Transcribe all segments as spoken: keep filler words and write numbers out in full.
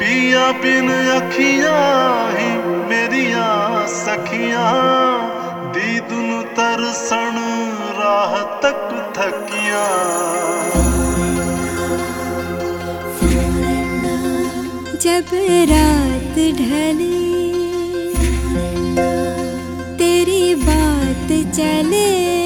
पिया बिन अखियां ही मेरिया सखियां दीदुन तरसण राह तक थकियां। जब रात ढले तेरी बात चले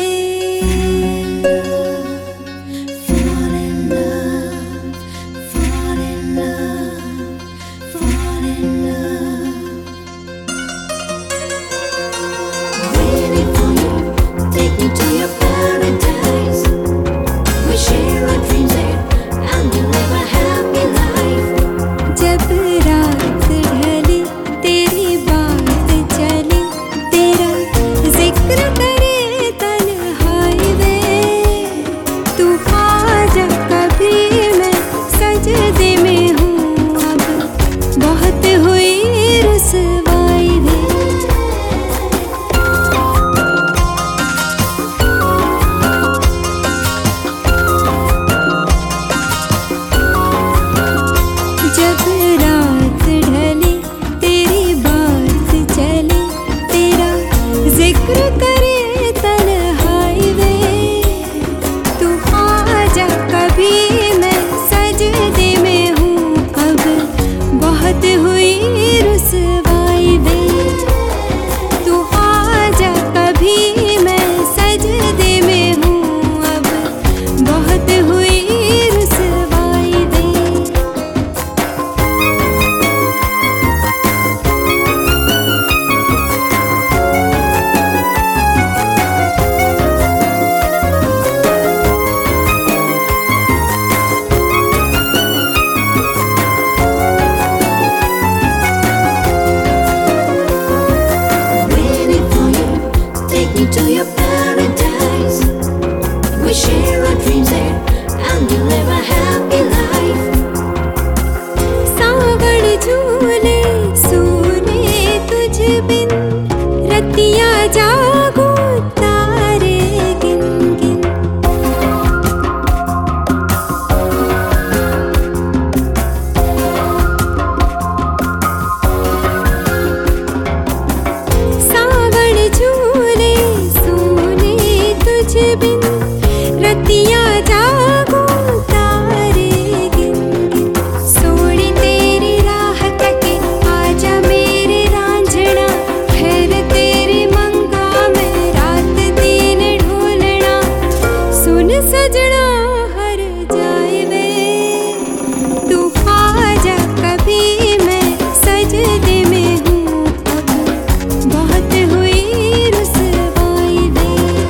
to your paradise. We share our dreams there and we live a happy life. सावण झूले सोने तुझ बिन रतिया जागो तारे गिन गिन। सावण झूले बिन रतिया जागो तारे गिन गिन। सोनी तेरी राह तके आजा मेरे रांझना, फिर तेरी मंगा में रात दिन ढोलना। सुन सजना हर जाए वे तू आजा कभी, मैं सजदे में हूँ अब बहुत हुई रुसवाई वे।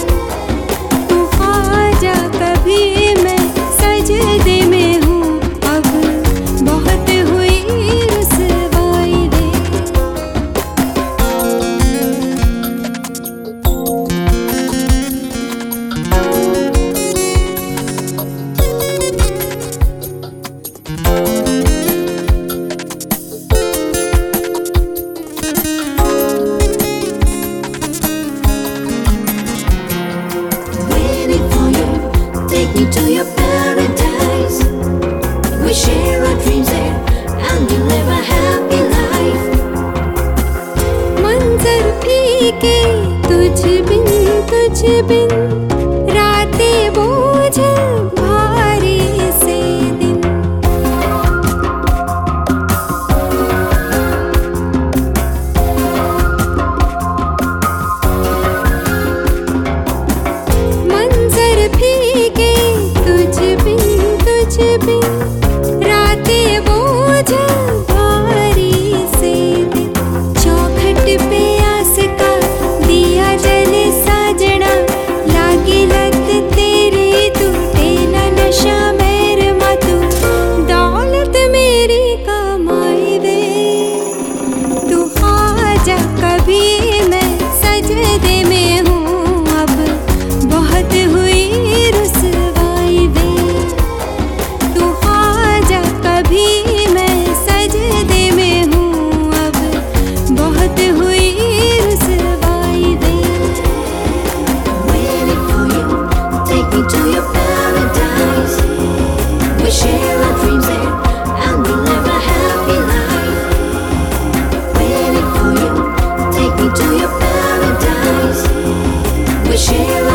कभी मैं सजदे में हूँ अब बहुत हुई रुसवाई रे। Take me to your paradise. We share our dreams there and we live a happy life. मंजर फीके तुझ बिन तुझ बिन, रातें बोझल भारी से दिन। मंजर फीके तुझ बिन तुझ बिन, रातें बोझल भारी से दिन। चौखट पे आस का दिया जले साजना, into your paradise. We share